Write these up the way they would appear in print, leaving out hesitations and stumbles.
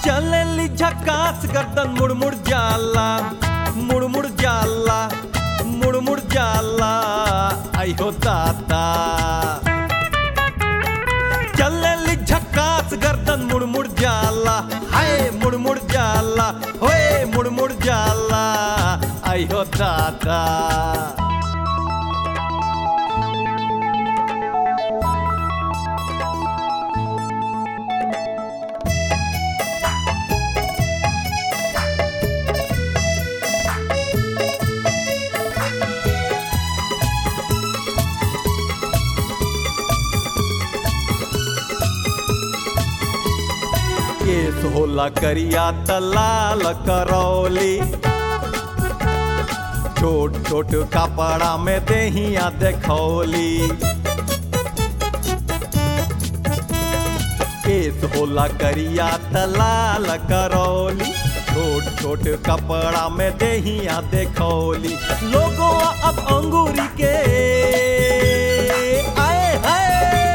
चलेली झकास गर्दन मुड़ मुड़ जाला, मुड़ मुड़ जाला, मुड़ मुड़ जाला, आई हो दादा। चलेली झकास गर्दन मुड़ मुड़ जाला, हाय मुड़ मुड़ जाला, होए मुड़ मुड़ जाला, आई हो दादा। केस होला करिया त लाल करौली, छोट छोट कपड़ा में देहिया देखौली। केस होला करिया त लाल करौली, छोट छोट कपड़ा में देहिया देखौली। लोगों अब अंगूरी के आए हाय,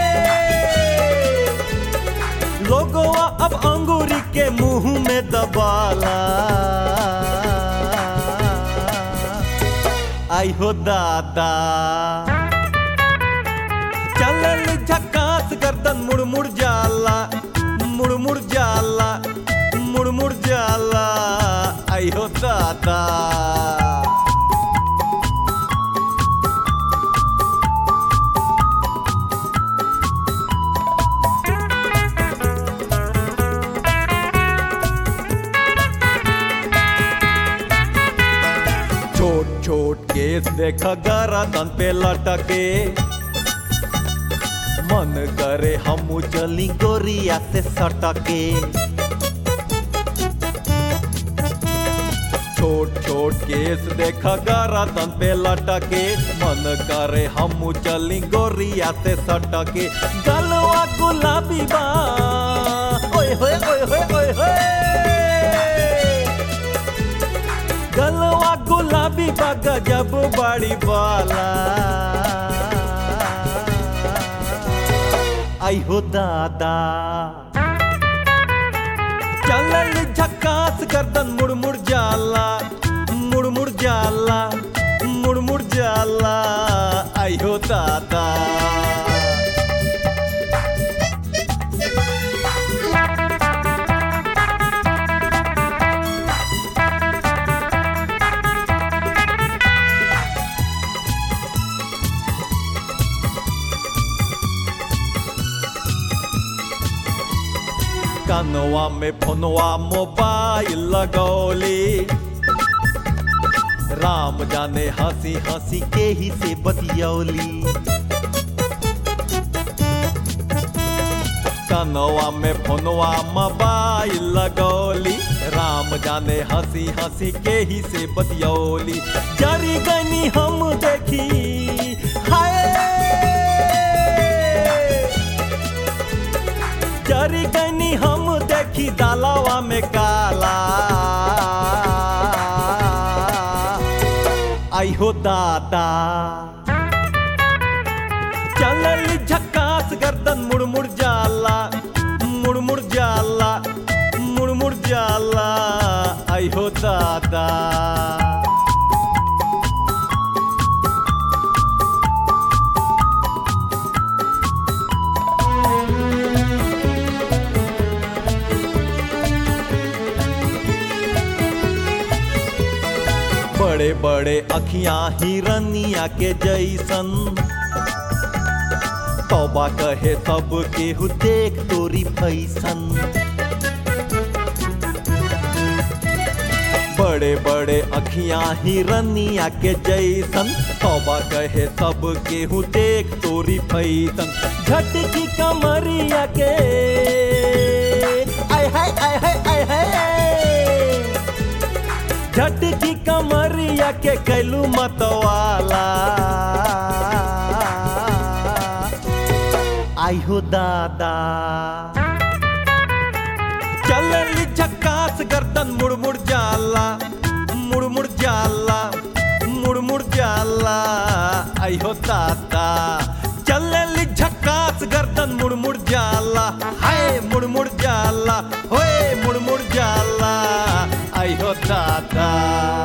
लोगों अब अंगूरी के मुंह में दबाला, आई हो दादा। चलेली झकास गर्दन मुड़ मुड़ जाला, मुड़ मुड़ जाला, मुड़ मुड़ जाला, आई हो दादा। छोट छोट केस देख गर्दन पे लटके, मन करे हमू चली गोरिया से सटके। छोट छोट केस देख गर्दन पे लटके, मन करे हमू चली गोरिया से सटके। गलवा गुलाबी बा, ओए होए ओए होए ओए होए, गलवा गुलाबी बा गजब बड़ी बाला, आई हो दादा। चलेली झकास गर्दन मुड़ मुड़ जाला, मुड़ मुड़ जाला, मुड़ मुड़ जाला, आई हो दादा। कानवा में फोनवा मोबाइल लगौली, राम जाने हंसी हंसी के ही से बतियौली। कानवा में फोनवा मोबाइल लगौली, राम जाने हंसी हंसी के ही से बतियौली। जरी गनी हम देखी हाय, जरी गनी हम देखी दालावा में काला, आई हो दादा। चलेली झकास गर्दन मुड़ मुड़ जाला, मुड़ मुड़ जाला, मुड़ मुड़ जाला, आई हो दादा। बड़े बड़े अखियां हिरनिया के जैसन, तौबा कहे सब केहू देख तोरी फैसन। बड़े बड़े अखियां हिरनिया के जैसन, तौबा कहे सब केहू देख तोरी फैसन। झटकी कमरिया के आय हाय आय हाय आय हाय, झटकी कमरिया के कैलू मतवाला, आई हो दादा। चलेली झकास गर्दन मुड़ मुड़ जाला, मुड़ मुड़ जाला, मुड़ मुड़ जाला, आई हो दादा। चलेली झकास गर्दन मुड़ मुड़ जाला, हाय मुड़ मुड़ जाला, होए मुड़ मुड़ राधा।